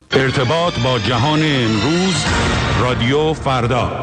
ارتباط با جهان امروز، رادیو فردا.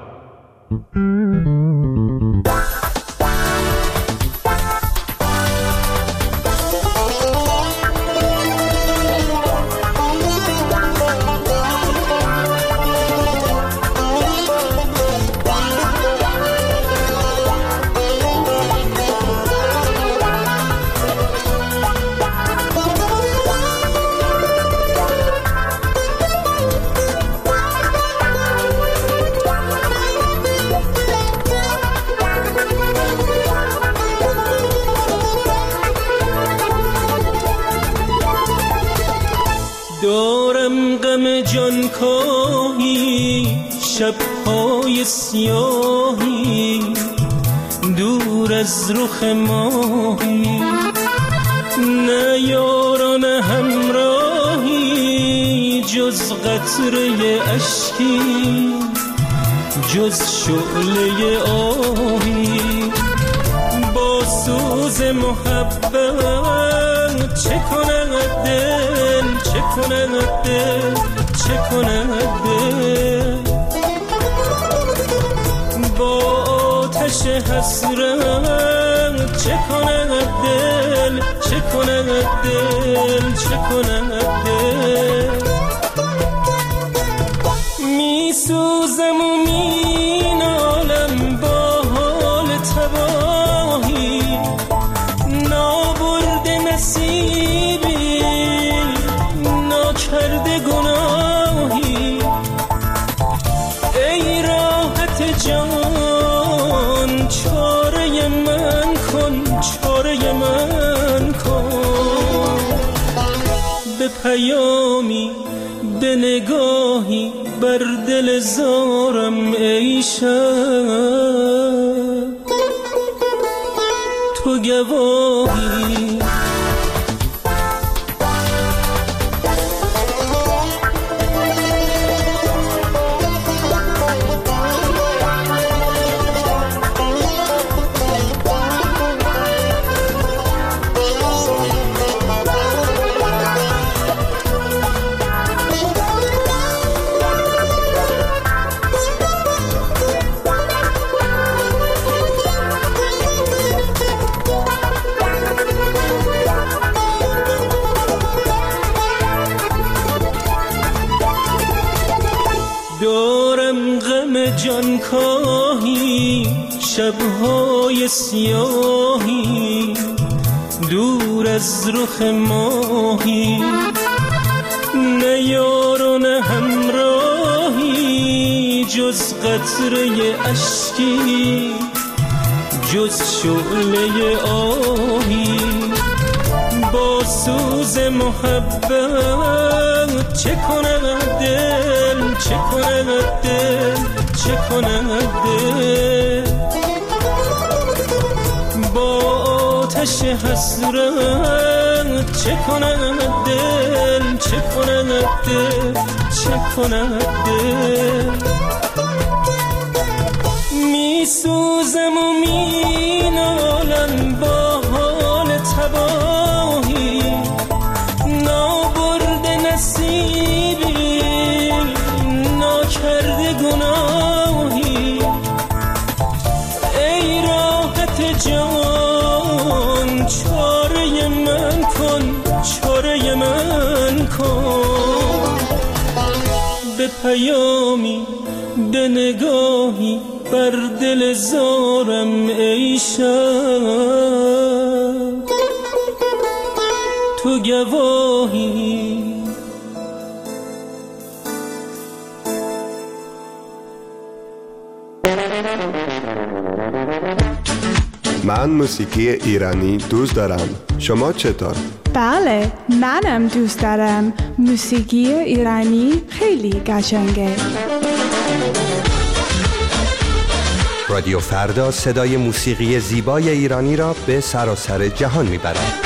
دارم غم جان کاهی، شب‌های سیاهی، دور از رخ ماهی، نه یاران همراهی، جز قطره اشکی، جز شعله آهی. با سوز محبت چه کند دل، چه کند دل، چه کند دل. با آتش حسرت چه کند دل، چه کند دل، چه کند دل. می سوزم و می نالم با حال تباهی، نابرده نصیبی، ناکرده گناهی. ای راحت جان چاره من کن، چاره من کن. به پیامی، به نگاهی، بر دل زارم ای شب تو گواهی. دارم غم جان کاهی، شب‌های سیاهی، دور از رخ ماهی، نه یار و نه همراهی، جز قطره اشکی، جز شعله آهی. با سوز محبت چه کند دل، چه کند دل، چه کند دل. با آتش حسرت چه کند دل، چه کند دل، چه کند دل. می سوزم و می نالم با حال تباهی، نابرده نصیبی، ناکرده گناهی. ای راحت جان چاره من کن، چاره من کن. به پیامی، به نگاهی، بر دل زارم ای شب تو گواهی. من موسیقی ایرانی دوست دارم. شما چطور؟ بله، منم دوست دارم. موسیقی ایرانی خیلی قشنگه. رادیو فردا صدای موسیقی زیبای ایرانی را به سراسر جهان میبرد.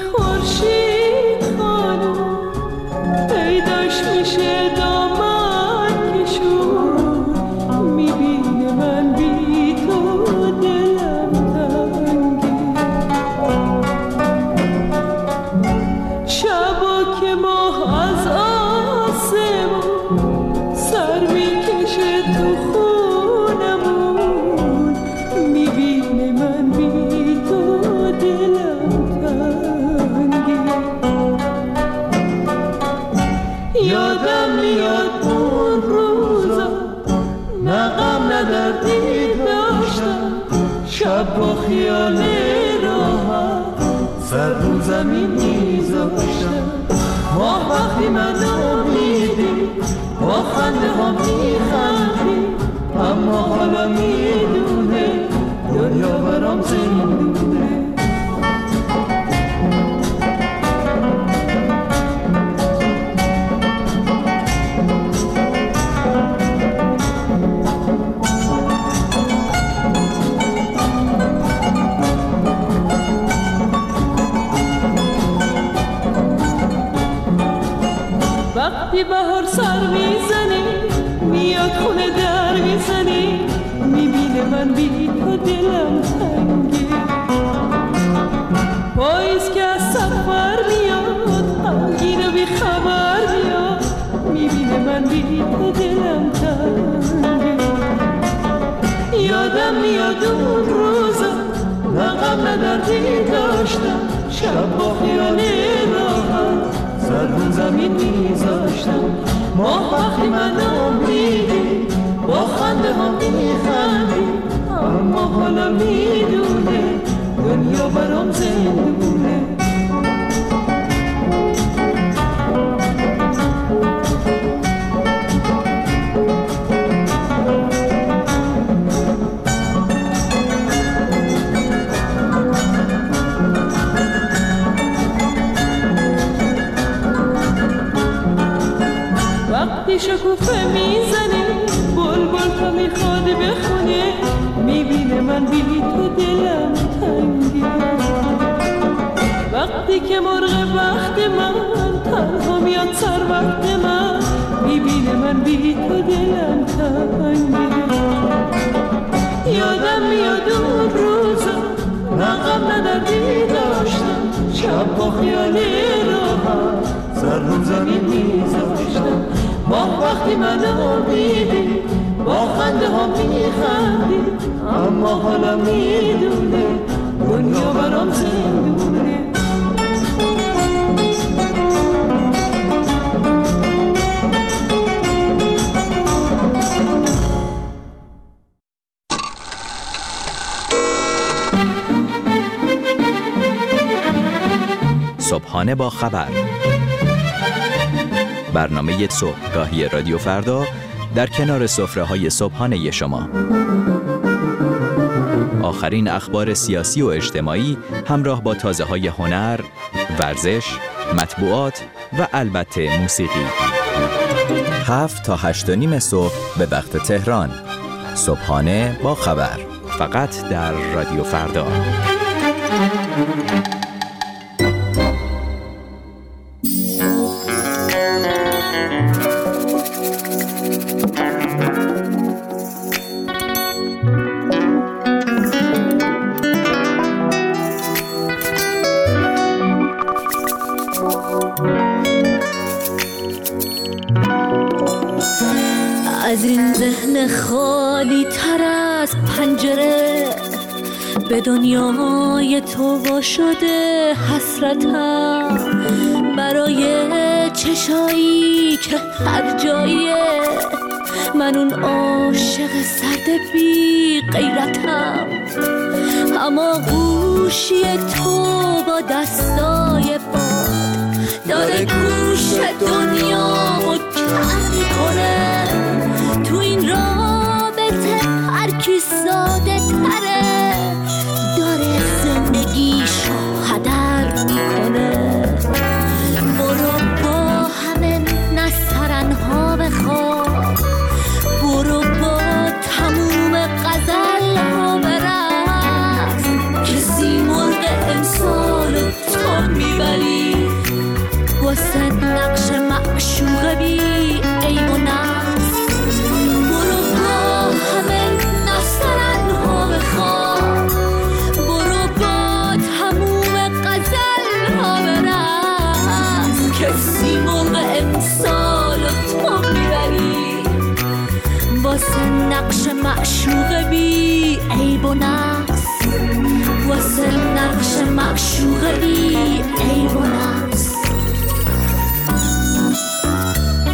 پیداش میشه دامن یادم میاد اون روزا، نه غم نه دردی داشتم، شب با خیال راحت سر رو زمین میذاشتم. ماه وقتی منو میدی با خنده ها میخندی، اما حالا میدونه دنیا برام زندونه. وقتی بهار سر میزنی میاد خونه در میزنی، میبینه من بی تو دلم تنگه. پاییز که از سفر میاد غمگین و بی خبر میاد، میبینه من بی تو دلم تنگه. یادم میاد اون روزا، نه غم نه دردی داشتم، شب با خیال راحت سر رو زمین میذاشتم. ماه وقتی منو میدی با خنده ها میخندی، اما حالا میدونه دنیا برام زندونه. وقتی شکوفه میزنی بلبل تا میخواد بخونه، میبینه من بی تو دلم تنگه. وقتی که مرغ بخت من تنها میاد سر وقت من، میبینه من بی تو دلم تنگه. یادم میاد اون روزا، نه غم نه دردی داشتم، شب با خیال راحت سر رو زمین میذاشتم. ماه وقتی منو میدی با خنده ها میخندی، اما حالا میدونه دنیا برام زندونه. صبحانه با خبر، برنامه صبحگاهی رادیو فردا در کنار سفره‌های صبحانه شما. آخرین اخبار سیاسی و اجتماعی همراه با تازه‌های هنر، ورزش، مطبوعات و البته موسیقی. 7 تا 8:30 صبح به وقت تهران. صبحانه با خبر، فقط در رادیو فردا. از این ذهن خالی تر از پنجره، به دنیای تو وا شده حسرتم، برای چشایی که هر جاییه، من اون عاشق سرد بی غیرتم. اما گوشی تو با دستای باد داره گوش دنیامو کم میکنه. تو این رابطه هر کی ساده تره داره زندگیشو هدر میکنه. برو با همه نسترنها بخواب، برو با تموم غزلها برقص، کسی مرغ امسالو تو میبری واسه نقش معشوق بی عیب و نقص. برو با همه نسترنها بخواب، برو با تموم غزلها برقص، کسی مرغ امسالو تو میبری واسه نقش معشوق بی عیب و نقص، واسه نقش معشوق بی عیب و نقص.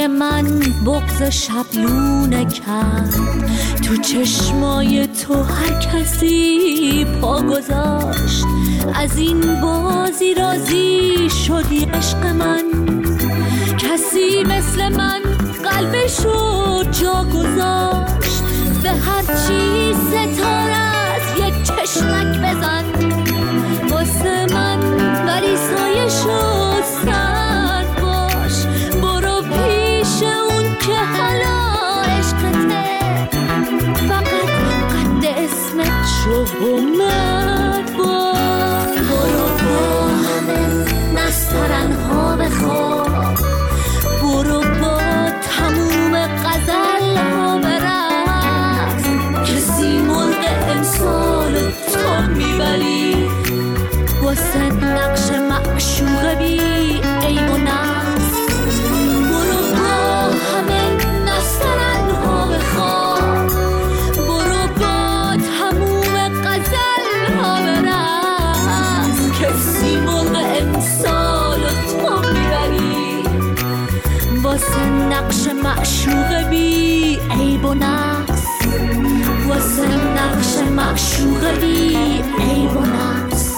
روی من بغض شبلونه کرد، تو چشمای تو هر کسی پا گذاشت. از این بازی راضی شدی عشق من، کسی مثل من قلبشو جا گذاشت. به هر چی ستاره از یک چشمک بزن واسه من، ولی سایه شو سرد باش. برو پیش اون که حالا عشقته، فقط قد اسمت شو اومد باش. برو با همه نسترنها بخواب، برو با تموم غزل ها برقص. کسی مرغ امسال تو میبری واسه نقش معشوق بی عیب و نقص. برو با همه نسترنها بخواب، برو با تموم غزل ها برقص. کسی مرغ امسال تو میبری واسه نقش معشوق بی عیب و نقص، واسه نقش معشوق بی عیب و نقص.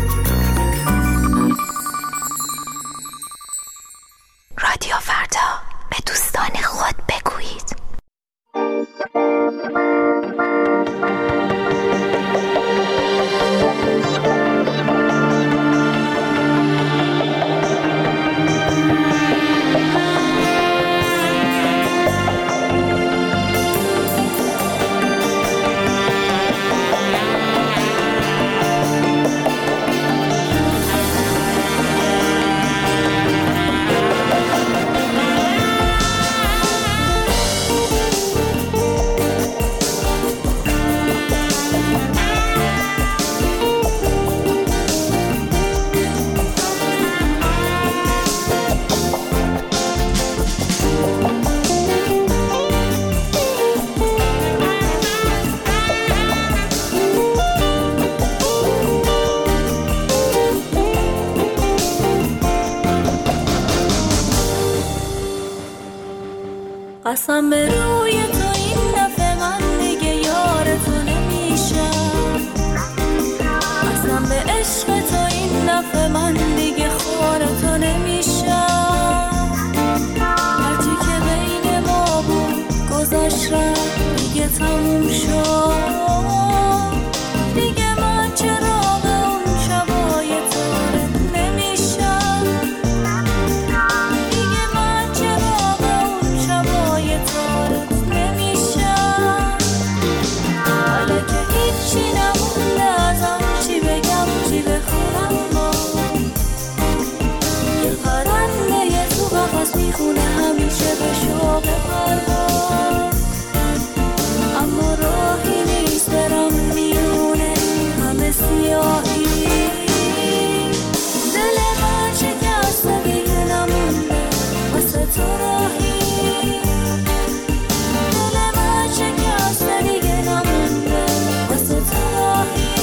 رادیو فردا، به دوستان خود بگویید. قسم به روی تو این دفعه من دیگه یار تو نمیشم، قسم به عشق تو این دفعه من دیگه خار تو نمیشم. هرچی که بین ما بود گذشت رفت دیگه تموم شد. دیگه من چراغ اون شبای تارت نمیشم، دیگه من چراغ اون شبای تارت نمیشم. حالا که هیچی نمونده ازم، چی بگم چی بخونم ما. یه پرنده یه تو قفس میخونه همیشه به شوق پرواز، اما راهی نیست برم میونه همه سیاهی. دل من شکسته دیگه نمونده واسه تو راهی، دل من شکسته دیگه نمونده واسه تو راهی.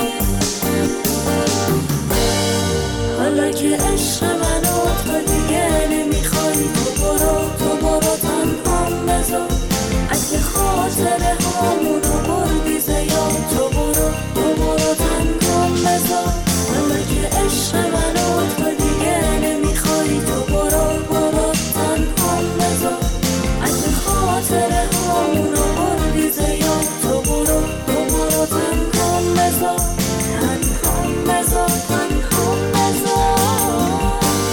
حالا که عشق منو تو دیگه نمیخوای، تو برو تنهام بذار. اگه خاطره هامونو بردی زیاد، تو برو تنهام بذار. حالا که عشق منو تو دیگه نمیخوای، تو برو تنهام بذار. اگه خاطره هامونو بردی زیاد، تو برو تنهام بذار. تنهام بذار، تنهام بذار.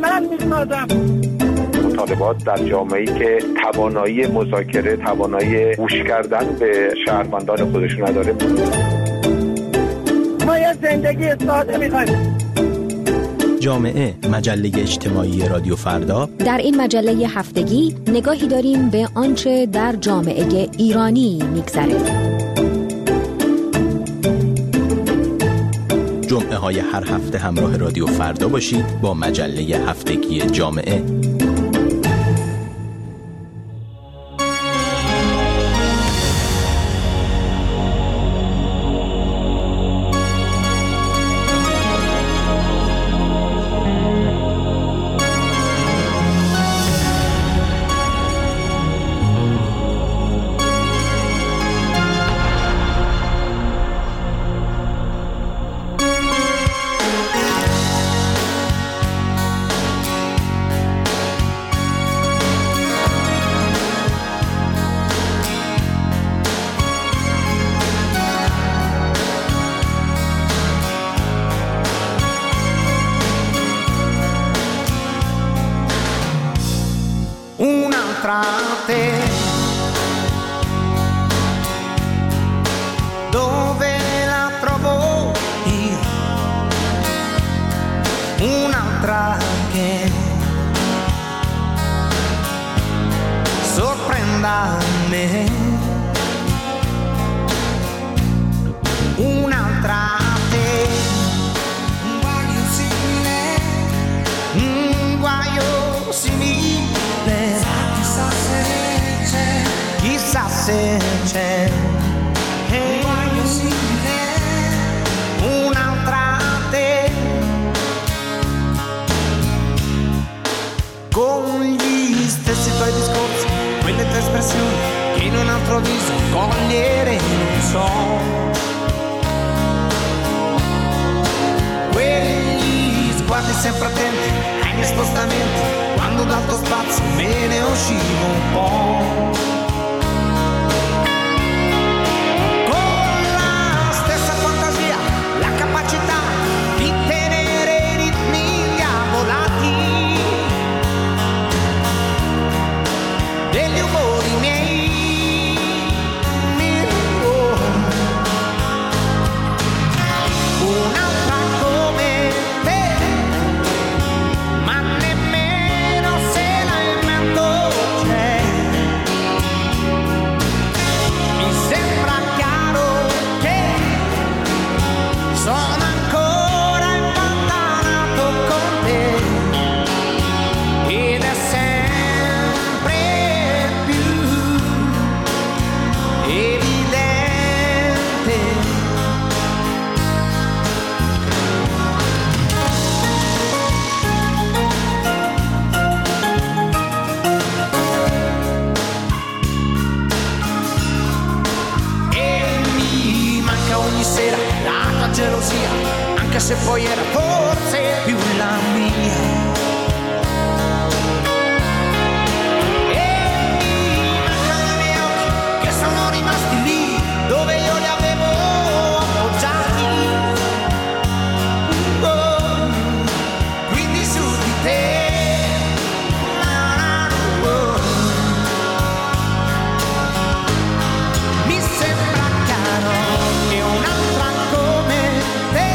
من میسازم. مطالبات در جامعه‌ای که توانایی مذاکره، توانایی گوش کردن به شهروندان خودش نداره. ما یه زندگی ساده می‌خوایم. جامعه، مجله اجتماعی رادیو فردا. در این مجله هفتگی نگاهی داریم به آنچه در جامعه ایرانی می‌گذره. جمعه های هر هفته همراه رادیو فردا باشید با مجله هفتگی جامعه. Dove la trovo io? Un'altra che sorprenda me. Un'altra te. Un guaio simile. Un guaio simile. Chissà se c'è. Chissà se c'è. Un guaio simile. Un'altra te. Con gli stessi tuoi discorsi, quelle tue espressioni che in un altro viso cogliere non so. Quegli sguardi sempre attenti ai miei spostamenti, quando dal tuo spazio me ne uscivo un po'. Con la stessa fantasia, la capacità di tenere i ritmi diavolati degli umori miei. Un'altra come te, ma nemmeno se la invento c'è. Mi sembra chiaro che sono ancora impantanato con te ed è sempre più evidente. E mi manca ogni sera la tua gelosia, anche se poi era forse più la mia. E mi mancano i miei occhi che sono rimasti lì dove io li avevo appoggiati. Oh, quindi su di te. Oh. Mi sembra chiaro che un'altra come te,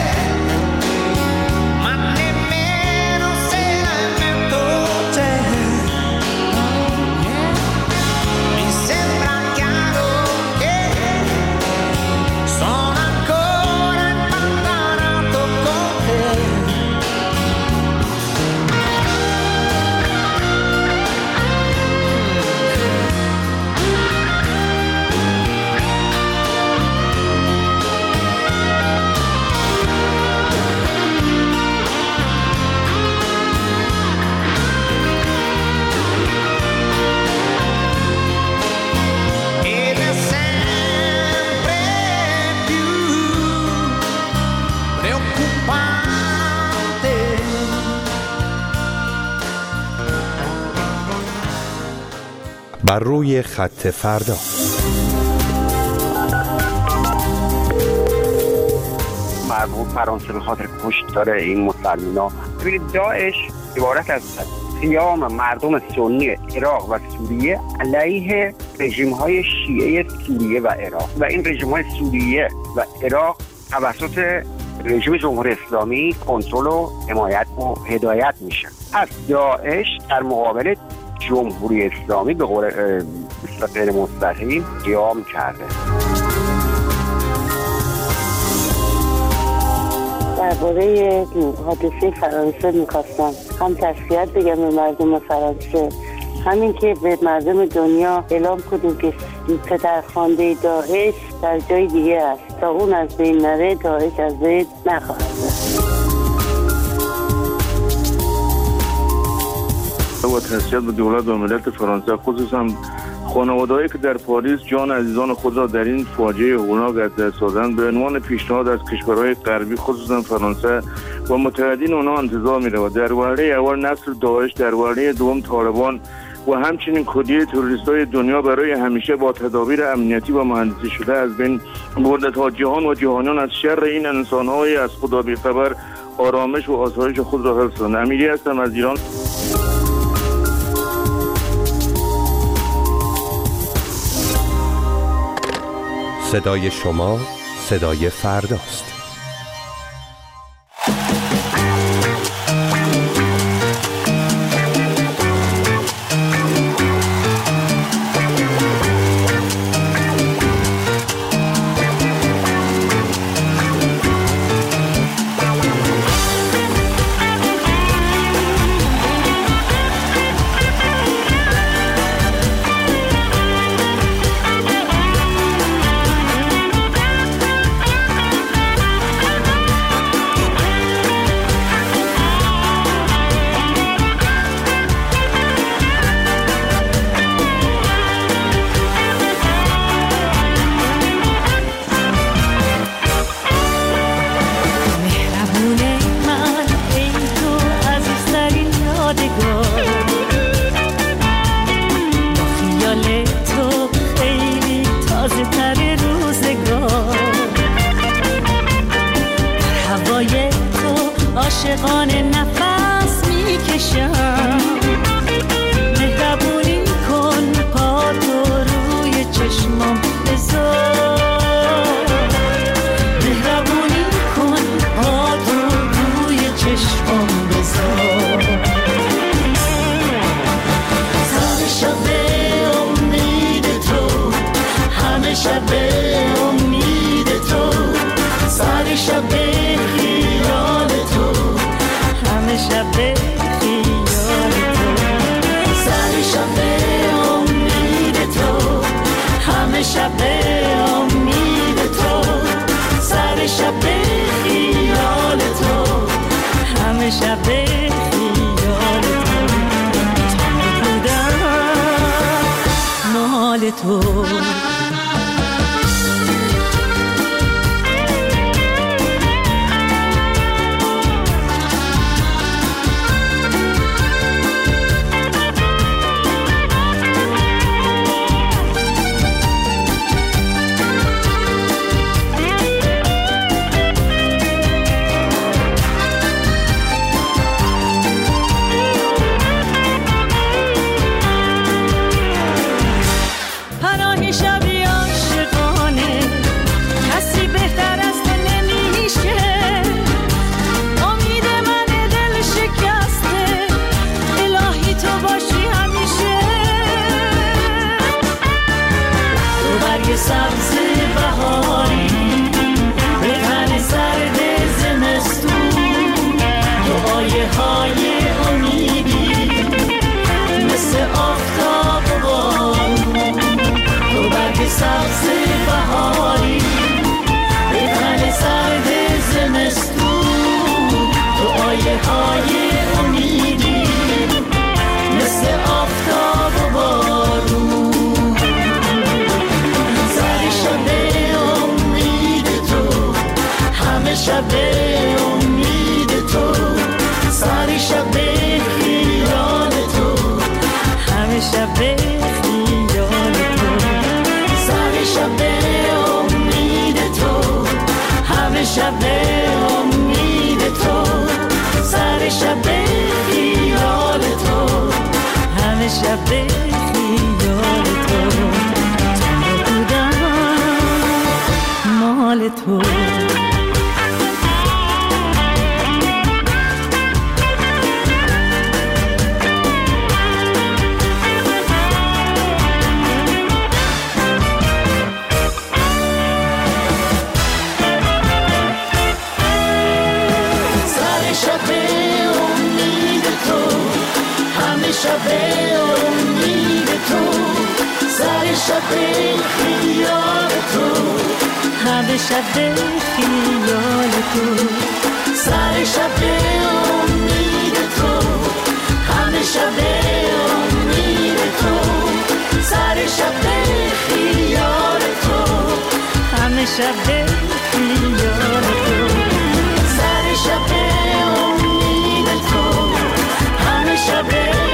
ma nemmeno se la invento c'è. Mi sembra chiaro che sono ancora impantanato con te. Ed è sempre più preoccupante. بر روی خط فردا. مربوط فرانسه به خاطر کشتار این مسلمان‌ها. ببینید داعش عبارت از قیام مردم سنی عراق و سوریه علیه رژیم‌های شیعه سوریه و عراق و این رژیم‌های سوریه و عراق توسط رژیم جمهوری اسلامی کنترل و حمایت و هدایت میشن. از داعش در مقابل جمهوری اسلامی به قول غیر مستقیم قیام کرده. درباره حادثه فرانسه میخواستم هم تسلیت بگم به مردم فرانسه، همین که به مردم دنیا اعلام کنیم که پدرخوانده داعش در جای دیگه است، تا اون از بین نره داعش از بین نخواهد رفت. با تسلیت به دولت و ملت فرانسه، خصوصا خانواده‌ای که در پاریس جان عزیزان خود را در این فاجعه هولناک از دست دادند، به عنوان پیشنهاد از کشورهای غربی خصوصا فرانسه و متحدین آنها انتظار می‌رود در وهله اول نسل داعش، در وهله دوم طالبان و همچنین کلیه تروریست‌های دنیا برای همیشه با تدابیر امنیتی و مهندسی شده از بین برده تا جهان و جهانیان از شر این انسان‌های از خدا بی‌خبر آرامش و آسایش خود را حفظ کنند. امیری هستم از ایران. صدای شما صدای فرداست. عاشقانه نفس میکشم، مهربونی کن پاتو روی چشمام بذار، مهربونی کن پاتو روی چشمام بذار. سر شب امید تو، همه شب امید تو، سر شب خیال تو، همه شب خیال تو، سر شب امید تو، همه شب امید تو، سر شب خیال تو، همه شب خیال تو، بودم مال تو. سبز بهاری به تن سرد زمستون، دعایه های امیدی مثل آفتاب و بارون، تو برگ سبز بهاری به تن سرد زمستون، دعایه های امیدی مثل آفتاب و بارون. شب امید تو، سر شب خیال تو، همه شب خیال تو، سر شب امید تو، همه شب امید تو، سر شب خیال شب به خیال تو بودم مال تو. شب امید تو سر شب خیال تو همه شب خیال تو سر شب امید تو همه شب امید تو سر شب خیال تو همه شب خیال تو سر شب امید تو همه شب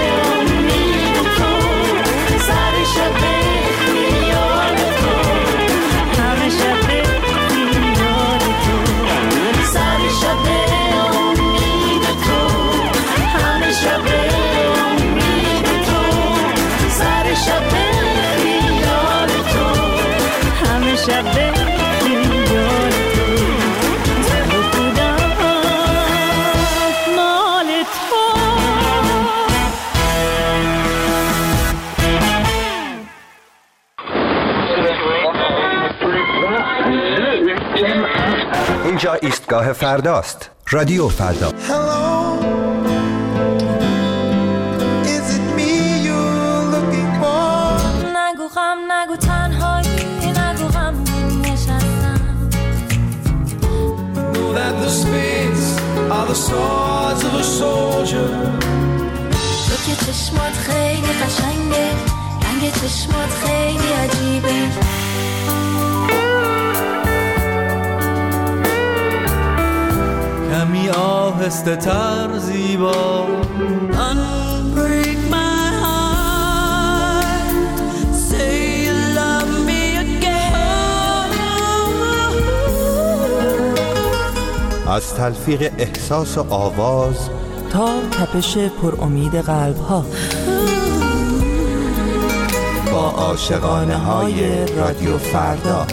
شب خیال تو بودم مال تو. اینجا ایستگاه فرداست. رادیو فردا. نگو غم نگو تنهایی نگو غم نشستم. Know that the spades are the swords of a soldier. تو که چشمات خیلی قشنگه رنگ چشمات خیلی عجیبه. کمی آهسته تر زیبا Unbreak my heart. Say you love me again. از تلفیق احساس و آواز تا تپش پر امید قلب ها با عاشقانه های رادیو فردا.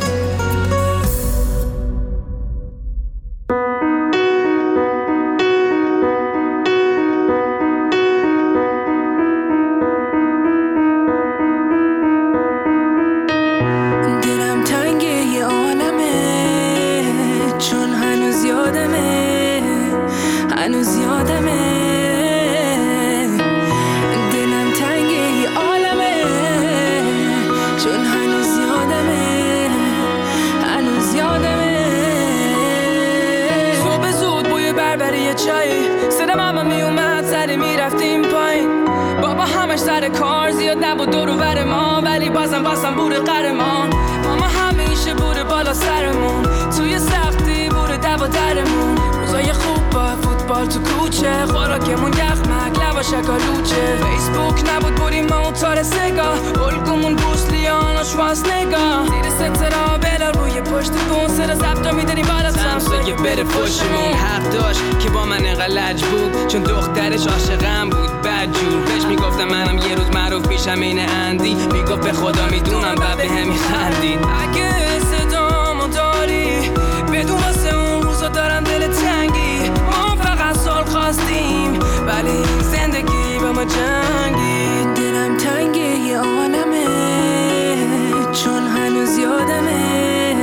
بازم بوده قهرمان ماما همیشه بوده بالا سرمون توی سختی بوده دو درمون روزای خوب با فوتبال تو کوچه خوراکمون یخمک لبا شکالوچه فیسبوک نبود بودیم ما تار سگاه الگومون بروسلیان و شوازنگاه زیر سترا بلا روی پشت بون سر زبطا میدنیم بالا سمسایه بره پشتمون حق داشت که با من انقلج بود چون دخترش عاشقم بود بدجور بهش میگفتم منم یه روز معروف میشم این اندی میگفت به خدا میدونم بعد به همی خندید اگه صدامو داری بدون واسه اون روزا دارم دل تنگی ما فقط سال خواستیم ولی زندگی با ما جنگی دلم تنگه یه عالمه چون هنوز یادمه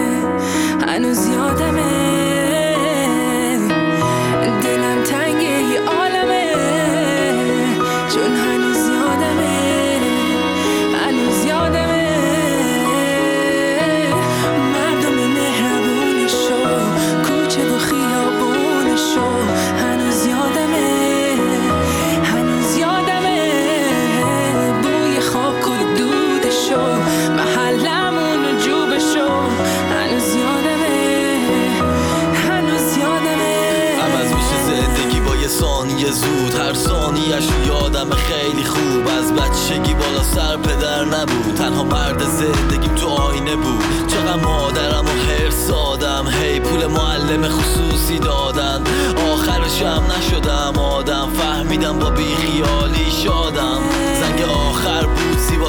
دلم تنگه یه عالمه چون هنوز یادمه مردم مهربونشو کوچه و خیابونشو هنوز یادمه بوی خاک و دودشو محلمون و جوبشو هنوز یادمه عوض میشه زندگی با یه ثانیه زود هر ثانیه‌شو یادم خیلی خوب از بچگی بالا سر پدر نبود تنها مرد زندگیم تو آینه بود چقدر مادرم و حرص دادم هی پول معلم خصوصی دادن آخرشم نشدم آدم فهمیدم با بیخیالی شادم زنگ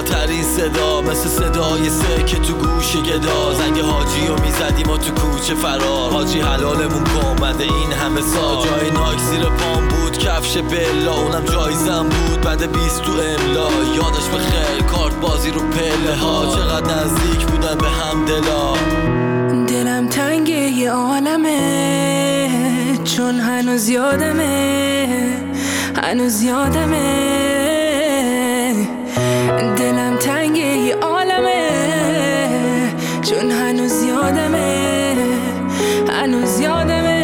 بهترین صدا، مثل صدای سکه تو گوش گدا. زنگ حاجی رو میزدیم و تو کوچه فرار، حاجی حلالمون کن بعد این همه سال. جای نایک زیر پام بود، کفش بلا اونم جایزم بود بعد 20 تو املا. یادش بخیر کارت بازی رو پله ها، چقدر نزدیک بودن به هم دلا. دلم تنگه یه عالمه، چون هنوز یادمه، هنوز یادمه. دلم تنگه یه عالمه، چون هنوز یادمه، هنوز یادمه.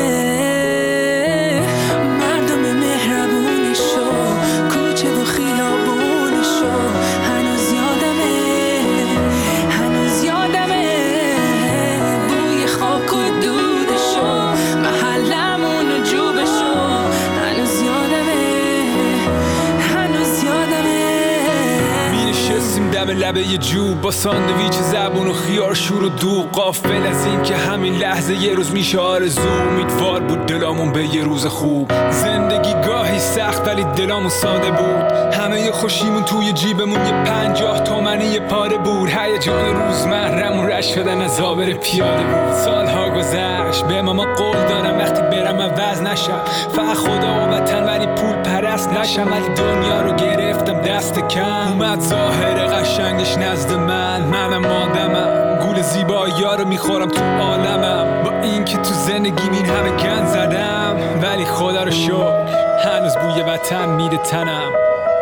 مردم مهربونشو، کوچه و خیابونشو، هنوز یادمه، هنوز یادمه. بوی خاک و دودشو، محلمون و جوبشو، هنوز یادمه، هنوز یادمه. نشستیم دم لبه یه جوب با ساندویچ زبون و خیار شور و دوغ، غافل از این که همین لحظه یه روز میشه آرزو. امیدوار بود دلامون به یه روز خوب. زندگی گاهی سخت ولی دلامون ساده بود. همه ی خوشیمون توی جیبمون یه 50 تومنی یه پاره بود. هیجان روزمره‌مون رشت شدن از آبر پیاده بود. سالها گذشت به ماما قول دارم وقتی برم عوض نشم، فقط خدا و وطن ولی پول پرست نشم. ولی دنیا رو گرفتم دست کم، اومد ظاهر قشنگش نزد منم آدمم. گول زیبایی‌ها رو میخورم تو عالمم. با این که تو زندگیم این همه گند زدم، ولی خدا رو شکر هنوز بوی وطن میده تنم.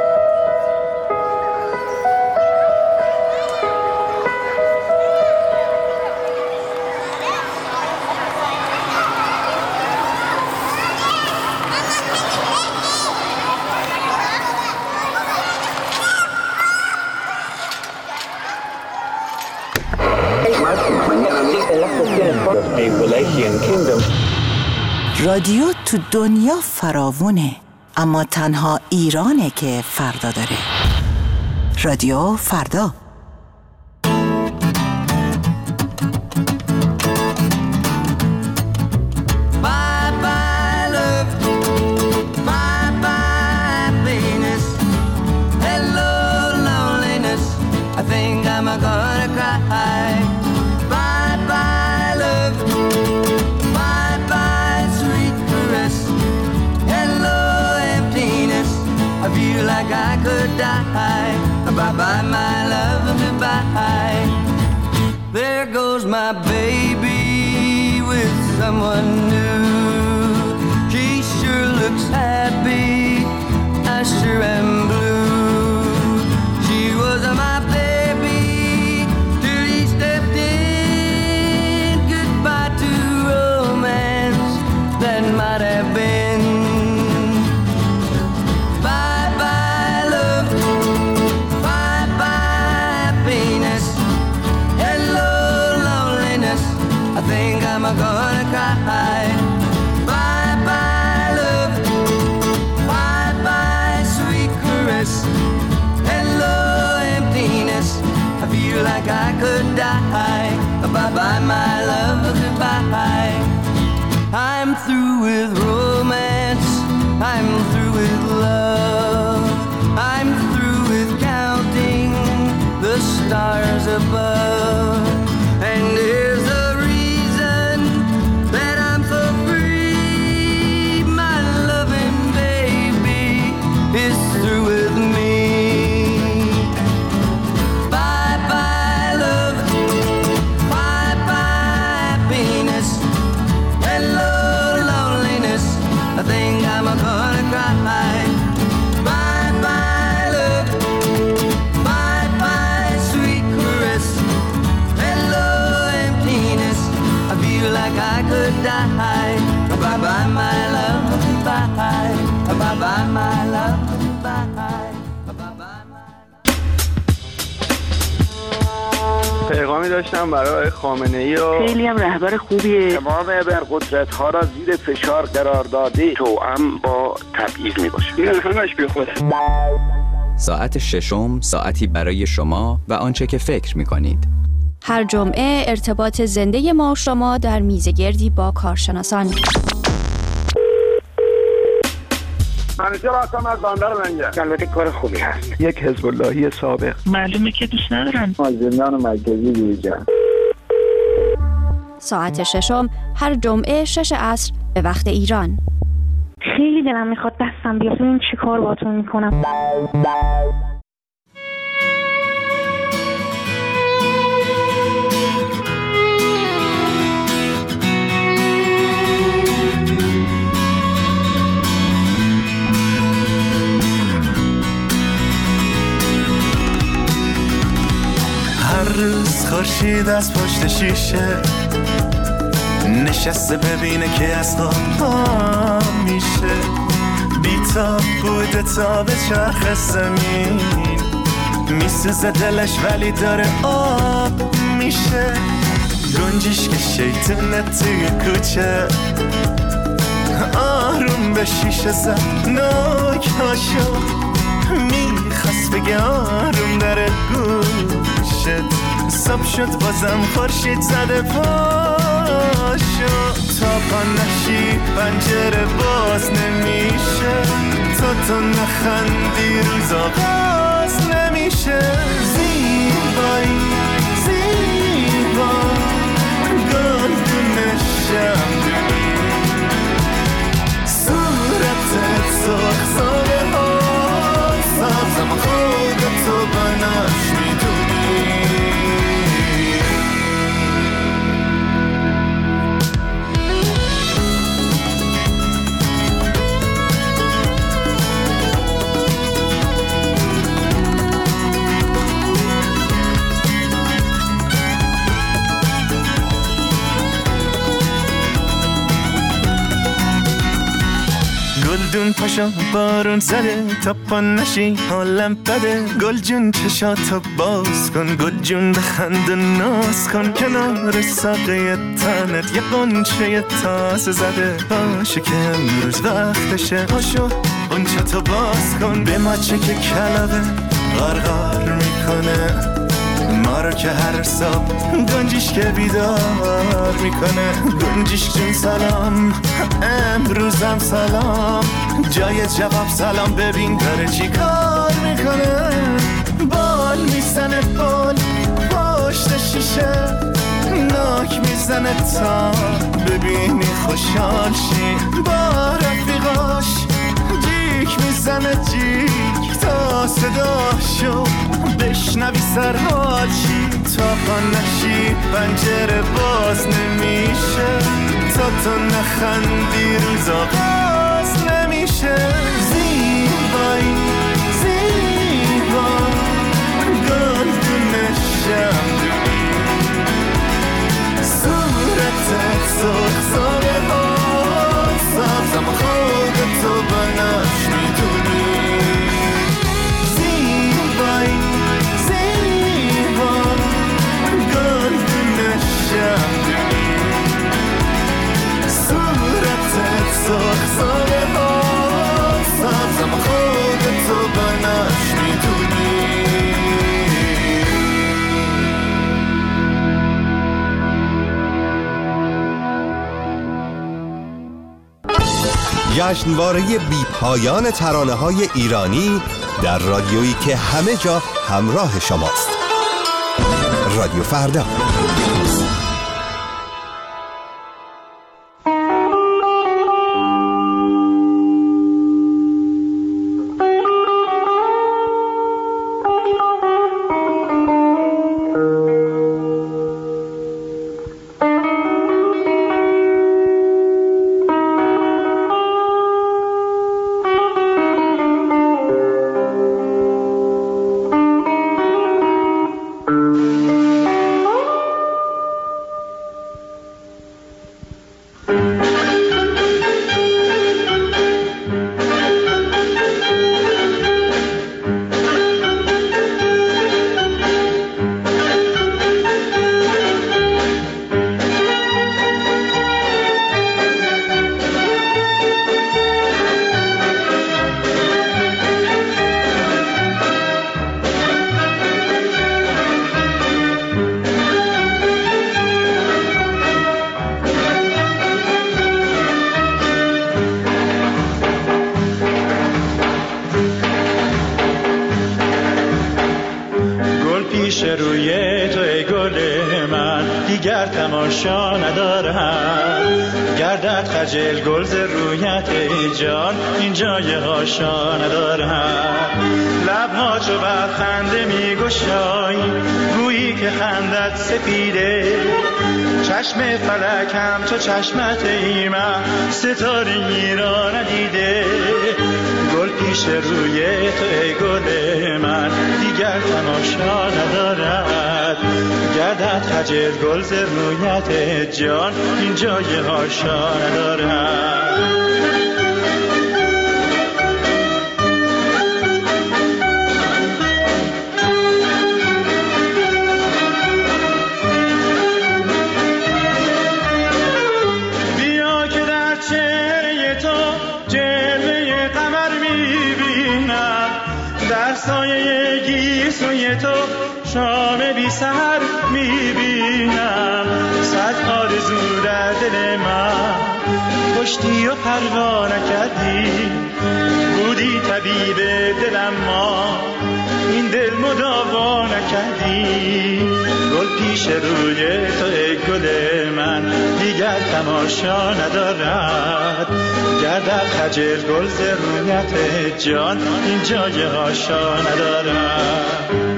رادیو تو دنیا فراوونه، اما تنها ایرانه که فردا داره. رادیو فردا. Bye-bye, my love, goodbye. There goes my baby with someone new. She sure looks happy, I sure am blue. She was my baby till he stepped in. Goodbye to romance that might have been. I'm gonna cry. Bye-bye, love. Bye-bye, sweet caress. Hello, emptiness. I feel like I could die. Bye-bye, my love, goodbye. I'm through with romance. I'm through with love. I'm through with counting the stars above. And there's a is through with me. Bye-bye, love. Bye-bye, happiness. Hello, loneliness. I think I'm gonna cry. Bye-bye, love. Bye-bye, sweet caress. Hello, emptiness. I feel like I could die. Bye-bye, my love. Bye-bye. Bye-bye, my love. پیغامی داشتم برای خامنه‌ای و خیلی هم رهبر خوبیه. تمام ابرقدرت‌ها را زیر فشار قرار داده، توأم با تبعیض میباشه. این همش بی خوده. ساعت ششم ساعتی برای شما و آنچه که فکر می‌کنید. هر جمعه ارتباط زنده ما و شما در میزگردی با کارشناسان. همیشه راستم از بندر لنگه. البته کار خوبی هست. یک حزب اللهی سابق. معلومه که دوست ندارن. از زندان مرکزی بیرون. ساعت 6 هر جمعه 6 عصر به وقت ایران. خیلی دلم میخواد دستم بیاد ببینم چی کار باهاتون میکنم. هر روز خورشید از پشت شیشه نشسته ببینه که از خواب میشه، بی‌تاب بوده تا به چرخ زمین، میسوزه دلش ولی داره آب میشه. گنجیش که شیطونه توی کوچه آروم به شیشه زد ناک هاشو، میخواست بگه آروم داره گوشت، صبح شد بازم خورشید زده پاشو، تا پا نشی پنجره باز نمیشه، تو نخندی روز آغاز نمیشه. زیبایی زیبا گلدون شمدونی، صورتت سرخ ساله ها سبزم خودتو بناش میدونی. گلدون پاشا بارون زده تا پا نشی حالم بده، گل جون چشاتو باز کن، گل جون بخند و ناز کن، کنار ساقه تنت یه قنچه تازه زده، باشه که امروز وقتشه، پاشو قنچتو باز کن، به ماچه که کلاغه غرغر میکنه، ما رو که هر صبح گنجیش که بیدار میکنه. گنجیش جون سلام امروزم سلام، جای جواب سلام ببین داره چی کار میکنه. بال میزنه بال پشت شیشه، ناک میزنه تا ببینی خوشحال شی، با رفیقاش جیک میزنه جیک تا صداشو بشنوی سرحال شی، تا پا نشی پنجره باز نمیشه، تا تو نخندی روز آغاز نمیشه. زیبایی زیبا گلدون شمدونی، صورتت سرخ ساله ها سبزم خودتو بناش میدونی. زیبایی زیبا گلدون شمدونی، صورتت سرخ ساله ها سبزم خودتو بناش میدونی. جشنواره بی پایان ترانه‌های ایرانی در رادیویی که همه جا همراه شماست. رادیو فردا. دیگر تماشا ندارم. گردد خجل گل ز رویت ای جان، این جای هاشا ندارم. لبها چو بر خنده می گشایی، گویی که خندت سپیده. چشم فلک هم تو چشمت ای من، ستاره‌ای را ندیده. گل پیش روی تو ای گل من، دیگر تماشا ندارد. گردد خجل گل ز رویت جان، این جای هاشا ندارد. سایه گیسوی تو شام بی سحر میبینم. صد آرزو در دل من کشتی و پروا نکردی. بودی طبیب دلم ما این دل مداوا نکردی. گل پیش روی تو ای گل من، دیگر تماشا ندارد. گردد خجل گل ز رویت جان، این جای هاشا ندارد.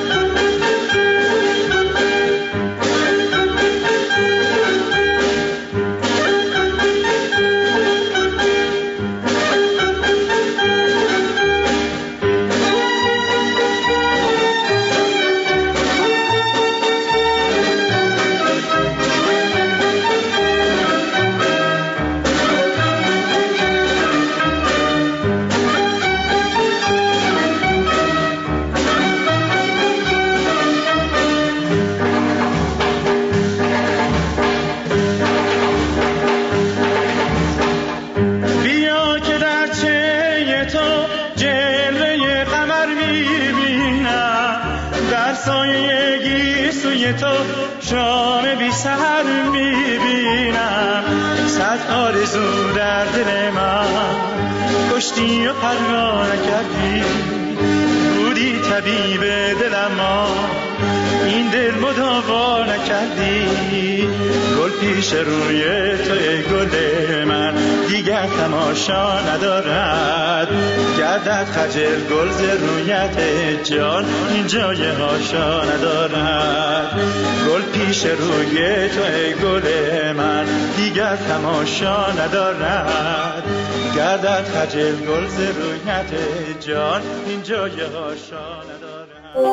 تو شام بی سحر میبینم. صد آرزو در دل من کشتی و پروا نکردی. بودی طبیب دلم ما این دل مداوا نکردی. گل پیش روی تو ای گل من، دیگر تماشا ندارد. گردد خجل گل ز رویت جان، این جای هاشا ندارد. گل پیش روی تو ای گل من، دیگر تماشا ندارد. گردد خجل گل ز رویت جان، این جای هاشا ندارد.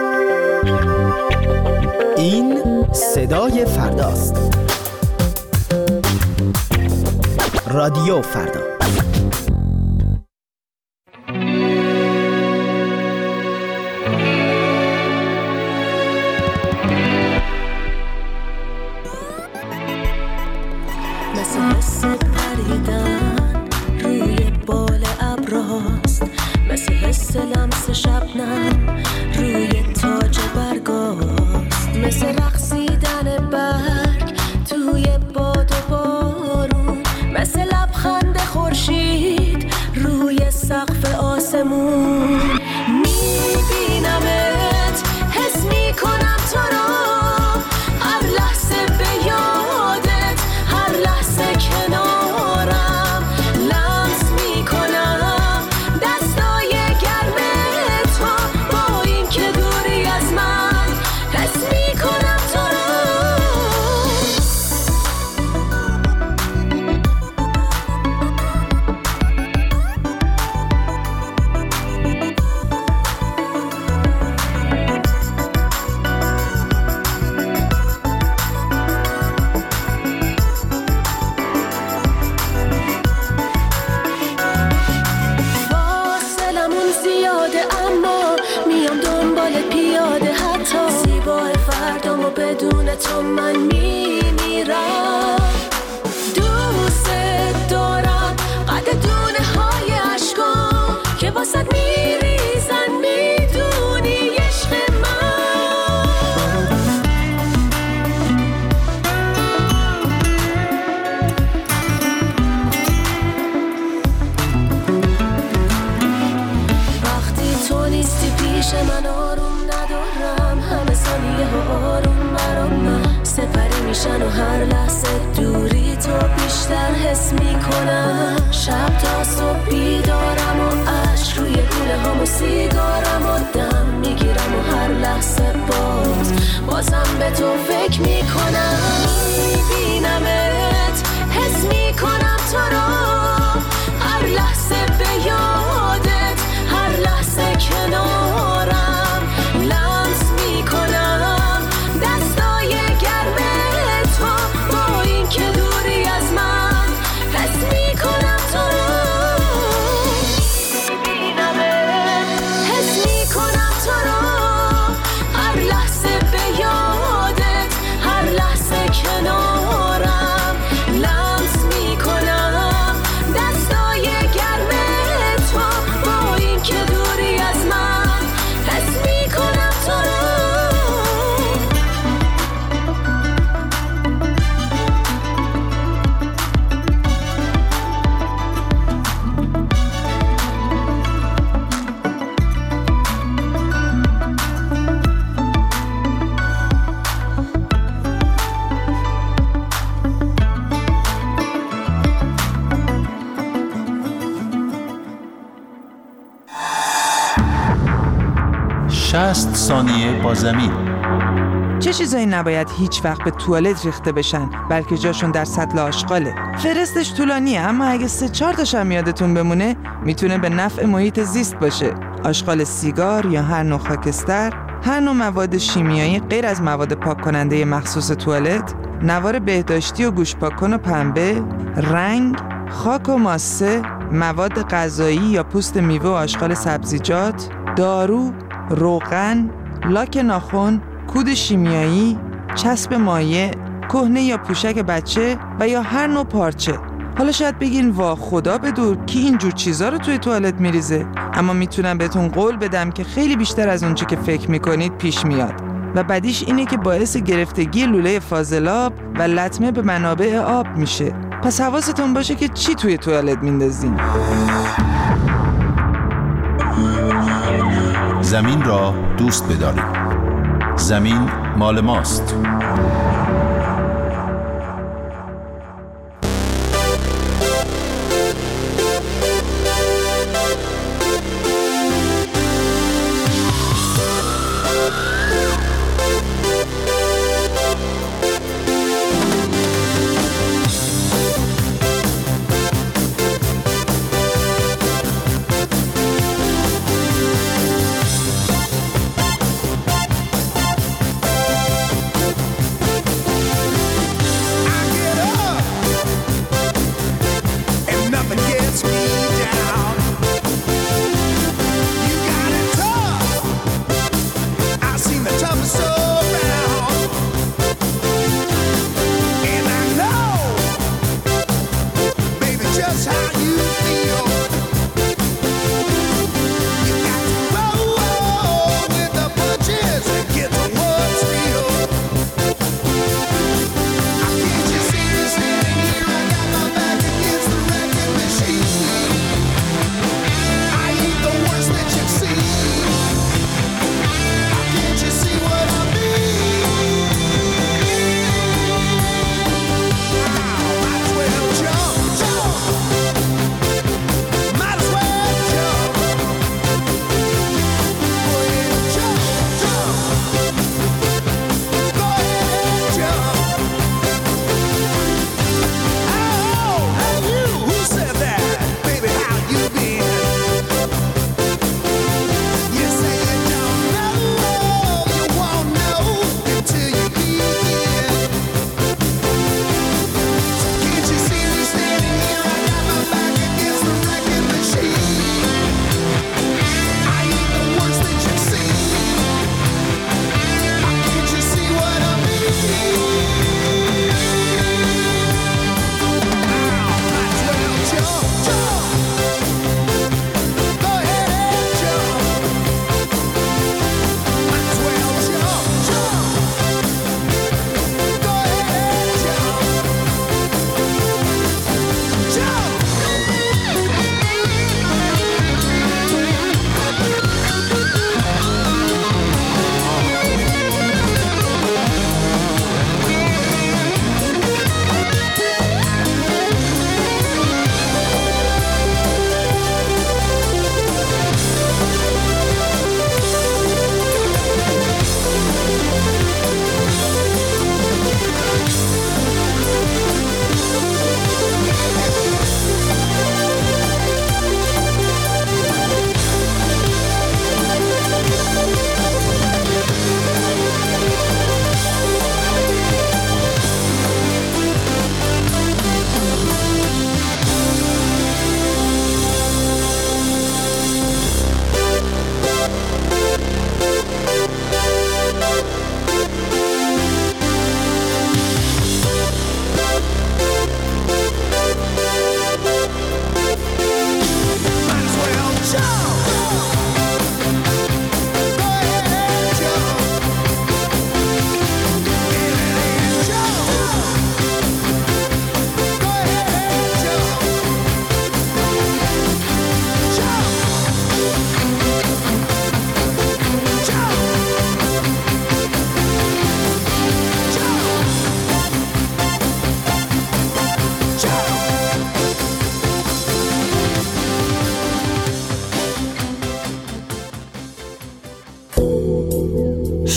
این صدای فرداست. رادیو فردا. مثل حس پریدن روی بال ابراست، مثل حس لمس شبنم روی تاج برگاست، مثل رقصیدن برگ توی باد و بارون، مثل لبخند خورشید روی سقف آسمون. میبینمت، حس میکنم تو را، هر لحظه به یادت، هر لحظه کنارم، لمس میکنم دستای گرم تو، با این که دوری از من حس میکنم تو را. بدون تو من میمیرم، دوست دارم قد دونه های عشقام که واسد میریزن، میدونی عشق من. وقتی تو نیستی پیش من آروم ندارم، همه ثانیه ها آروم برام من سپری میشن و هر لحظه دوری تو بیشتر حس میکنم. شب تا صبح بیدارم و عشق روی گوله هم و سیگارم و دم میگیرم و هر لحظه بازم به تو فکر میکنم. میبینمت حس میکنم تو رو هر لحظه به یادت، هر لحظه کنارم لمس میکنم دستای گرم تو با این که دوری از من حس میکنم تو رو. میبینمت حس میکنم تو رو هر لحظه به یادت، هر لحظه کنارم لمس میکنم دستای گرم تو با این که دوری از من حس میکنم تو رو. شصت ثانیه با زمین. چه چیزایی نباید هیچ وقت به توالت ریخته بشن بلکه جاشون در سطل آشغاله؟ فرستش طولانیه اما اگه 3-4 تاشم یادتون بمونه میتونه به نفع محیط زیست باشه. آشغال سیگار یا هر نوع خاکستر، هر نوع مواد شیمیایی غیر از مواد پاک کننده مخصوص توالت، نوار بهداشتی و گوش پاک‌کن و پنبه، رنگ، خاک و ماسه، مواد غذایی یا پوست میوه و آشغال سبزیجات، دارو، روغن، لاک ناخن، کود شیمیایی، چسب مایع، کهنه یا پوشک بچه و یا هر نوع پارچه. حالا شاید بگین وا خدا بدور کی اینجور چیزا رو توی توالت میریزه، اما میتونم بهتون قول بدم که خیلی بیشتر از اونچه که فکر میکنید پیش میاد و بدیش اینه که باعث گرفتگی لوله فاضلاب و لطمه به منابع آب میشه. پس حواستون باشه که چی توی توالت میندازین. زمین را دوست بدارید. زمین مال ماست.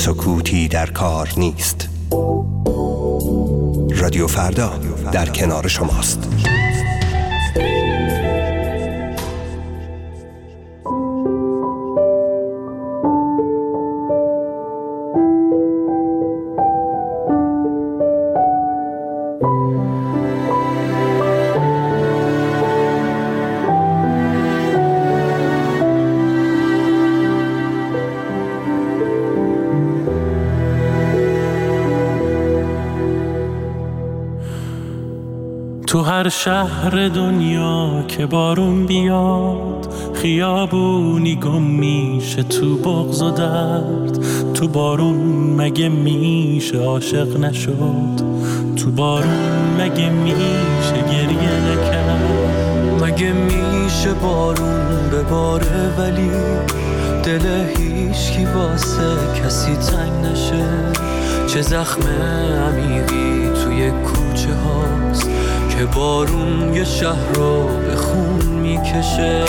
سکوتی در کار نیست. رادیو فردا در کنار شماست. تو هر شهر دنیا که بارون بیاد، خیابونی گم میشه تو بغض و درد. تو بارون مگه میشه عاشق نشد؟ تو بارون مگه میشه گریه نکرد؟ مگه میشه بارون بباره ولی دل هیچکی واسه کسی تنگ نشه؟ چه زخم عمیقی توی کوچه هاست که بارون یه شهر رو به خون میکشه.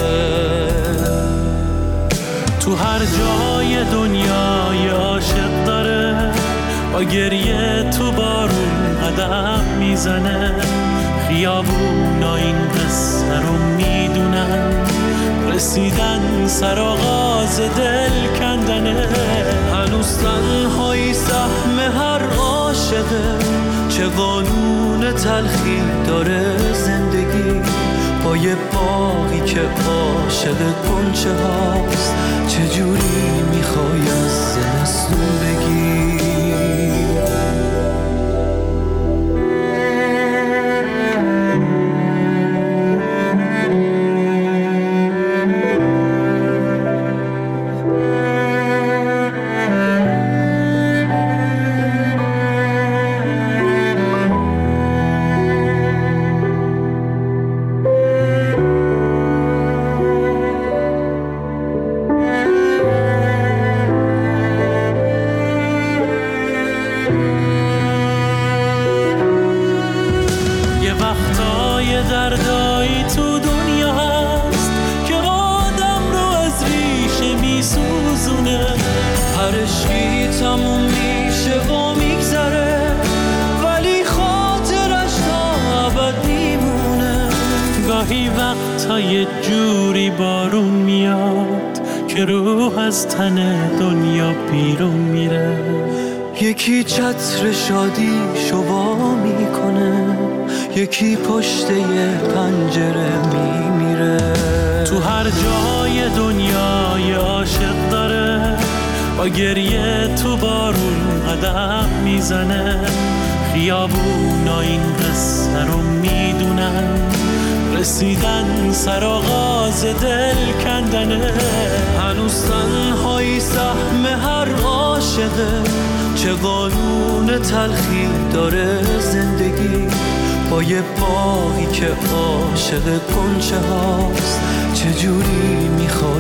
تو هر جای دنیا یه عاشق داره، با گریه تو بارون قدم میزنه. خیابونا این قصه رو میدونن، رسیدن سر آغاز دل کندنه. هنوز تنهایی سهم هر عاشقه، چه قانون تلخی داره زندگی. با یه باقی که عاشق گنچه هاست، چجوری میخوای از زمستون بگی؟ دردایی تو دنیا هست که آدم رو از ریشه میسوزونه. هر عشقی تموم میشه و میگذره، ولی خاطرش تا ابد میمونه. گاهی وقتا یه جوری بارون میاد که روح از تن دنیا بیرون میره. یکی چتر شادی شوا میکنه، یکی پشت یه پنجره میمیره. تو هر جای دنیا یه عاشق داره، با گریه تو بارون قدم میزنه. خیابونا این قصه رو میدونن، رسیدن سر آغاز دل کندنه. هنوز تنهایی سهم هر عاشقه، چه قانون تلخی داره زندگی. با یه باقی که عاشق گنچه هاست، چجوری میخواد